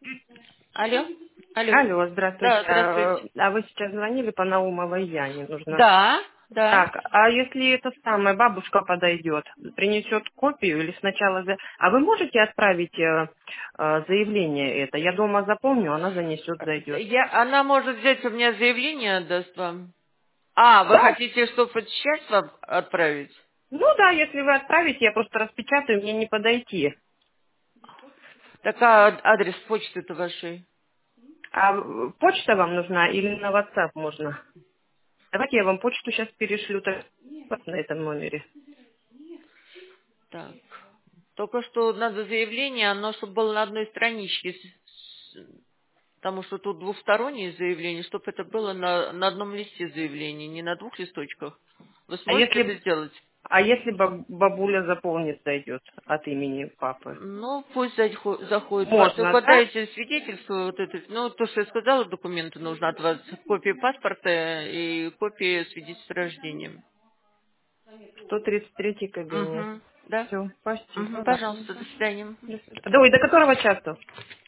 Алло? Алло. Алло, здравствуйте. Да, здравствуйте. А вы сейчас звонили по Наумовой Яне, нужно. Да, да. Так, а если это самая бабушка подойдет, принесет копию или сначала... А вы можете отправить заявление это? Я дома запомню, она занесет, зайдет. Она может взять у меня заявление, отдаст вам. А, вы Да. хотите, чтобы это сейчас вам отправить? Ну да, если вы отправите, я просто распечатаю, мне не подойти. Так, а адрес почты-то вашей? А почта вам нужна или на WhatsApp можно? Давайте я вам почту сейчас перешлю так, вот на этом номере. Так. Только что надо заявление, оно чтобы было на одной страничке. Потому что тут двухстороннее заявление, чтобы это было на одном листе заявления, не на двух листочках. Вы А сможете это если, сделать? а если бабуля заполнит, зайдет от имени папы? Ну, пусть заходит. Можно, Только да? дайте свидетельство, вот это, ну, то, что я сказала, документы нужно от вас. Копия паспорта и копия свидетельства о рождении. 133 кабинет. Угу. Да? Все, Угу, спасибо. Да. пожалуйста, до свидания. Да, ой, до которого часа?